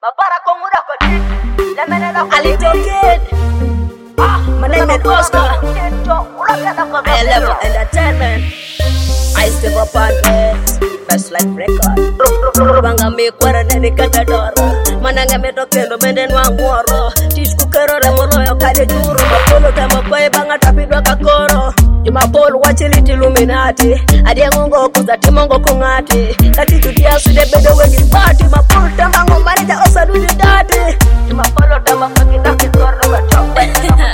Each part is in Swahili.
Mapara konguda kodi. Lemenela a little kid. My name is Oscar. I level entertainment. I step up on best life record. Banga me kwara nene katadora. Mananga me tokendo mende nwangoro. Tisku kero remolo yo kade juro. Mapolo tamba kwe banga tapidwa kakoro. Jumapolo wachiliti Illuminati. Adie ngongo kuza timongo kungati. Kati tutia sude bedo wegi party. Mapolo tamba ngomarija osa dudi dati. Jumapolo tamba kakita kikoro machope.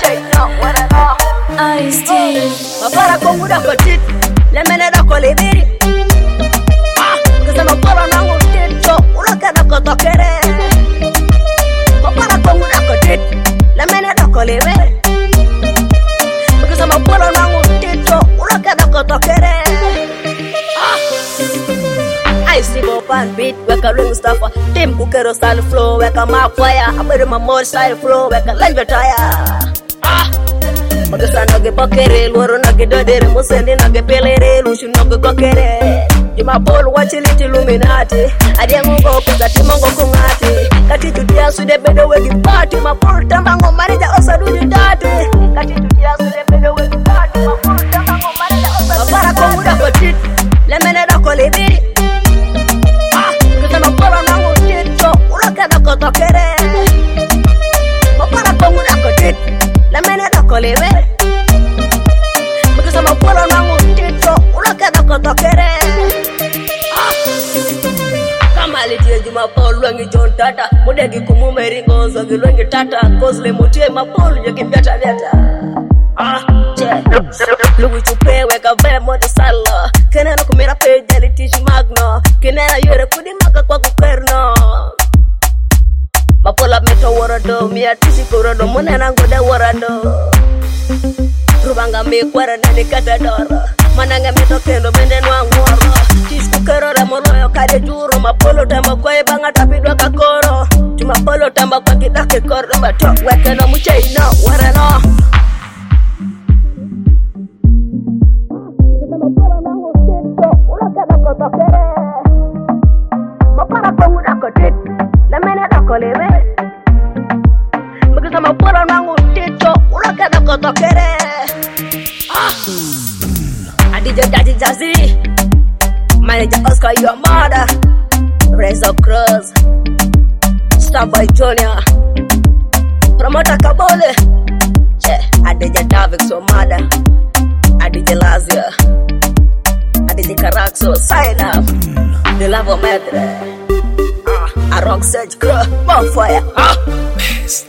Mapara konguda kotit. Lemeneda kolibiri. Kasa mapolo nangu tito. Ulakada kotokere. Mapara konguda kotit. Lemeneda kolibiri. Kasa mapolo nangu tito. Ulakada kotokere. I see Bopan beat. Weka ring stuffer. Team kukero style flow. Weka mark fire. Abere mamor style flow. Weka line tire. Magasa nage bakere, loro nage dodere, musende nage pelere, lushu nage kokere. Jumapolo wachiliti Illuminati. Adie ngongo kuza timongo kungati. Kati tutia sude bedo wegi party. Mapolo tamba ngomarija osa dudi dati. Kati tutia sude bedo wegi party. Mapolo tamba ngomarija osa dudi dati. Mapara konguda kotit. Lemeneda kolibiri. Kasa mapolo nangu tito. Ulakada kotokere. Mapara konguda kotit. Lemeneda kolibiri. Kasa mapolo nangu tito. Ulakada kotokere. Kama litie Jumapolo wengi John Tata. Mudegi kumumeri ngozo gilwengi tata. Kozle mutie mapolo jogi vyata vyata. Louis chupe weka vemo de sala. Kenena kumira peja litishi magno. Kenena yore kudi maka kwa kukerno. Mapola meto warado. Mia tisi kurado. Munena ngode warado. Rubanga me kwara nani katadora. Mananga meto kendo mende nwangoro. Tisku kero remolo yo kade juro. Mapolo tamba kwa banga tapidwa kakoro. Jumapolo tamba kwa kidake koro. Bato weke no muche ino warano. Mapara konguda kotit. Lemeneda kolibiri. Magasa mapolo nangu tito. Ulakada kotokere. Adija Daddy Jazzy. Manager Oscar, your mother. Razor Cross. Starboy Junior. Promoter Kabole. Adija Davix, your mother. Adija Lazia. Adija Caraxo, sign up. The love of Medre. A rock sedge crow, bonfire.